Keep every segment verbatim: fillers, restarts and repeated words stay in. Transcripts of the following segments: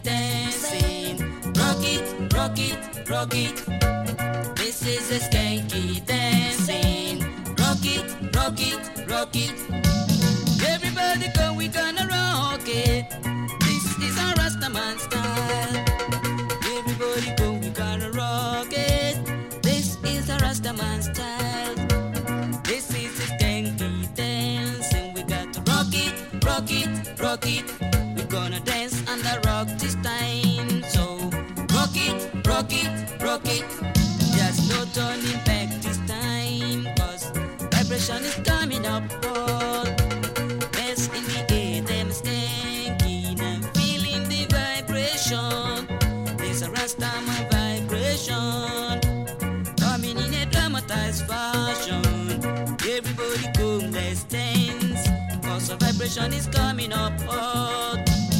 dancing. Rock it, rock it, rock it. This is a skanky dancing. Rock it, rock it, rock it. Everybody go, we gonna rock it. This is our Rastaman style. Everybody go, we gonna rock it. This is our Rastaman style. This is a skanky dancing. We got to rock it, rock it, rock it. We're gonna dance on the rock this time. So rock it, rock it, rock it. There's no turning back this time, cause vibration is coming up. Oh, best in the air, them skanking. I'm feeling the vibration. There's a Rastaman vibration coming in a dramatized fashion. Everybody come, let's dance, cause the vibration is coming up. Oh,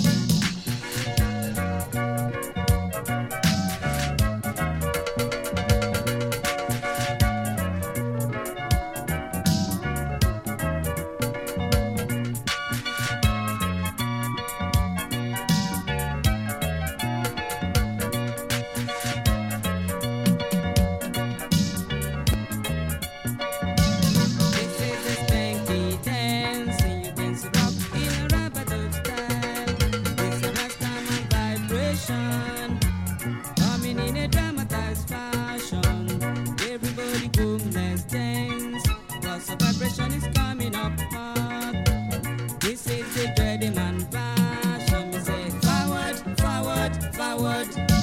coming in a dramatized fashion. Everybody come, let's dance, cause the vibration is coming up hot. This is the Dready Man fashion. We say forward, forward, forward.